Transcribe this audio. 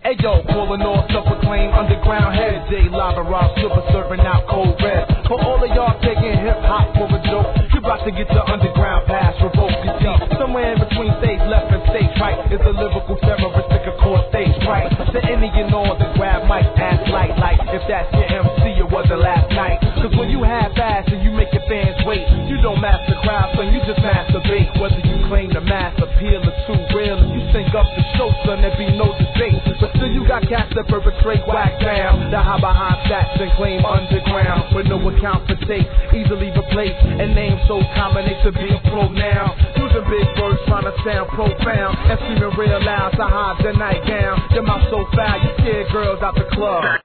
Ayo, pulling off self-proclaimed underground head. J Lava Rob, super serving out cold red. For all of y'all taking hip-hop for a joke, you about to get the underground pass revoked. You see, somewhere in between stage left and stage right is the lyrical terroristic accord stage right. To any and all that grab mic, ass light like if that's your MC, it wasn't last night. Cause when you half-ass and you make your fans wait, you don't master crowd, son, you just masturbate. Whether you claim the mass appeal or too real, if you sync up the show, son, there be no debate. But still you got cats that perpetrate whack down, that hide behind stats and claim underground, with no account for tape, easily replaced, and names so common they should be pronounced. Using big words trying to sound profound, and screaming real loud to hide the nightgown. Your mouth so foul, you scare girls out the club.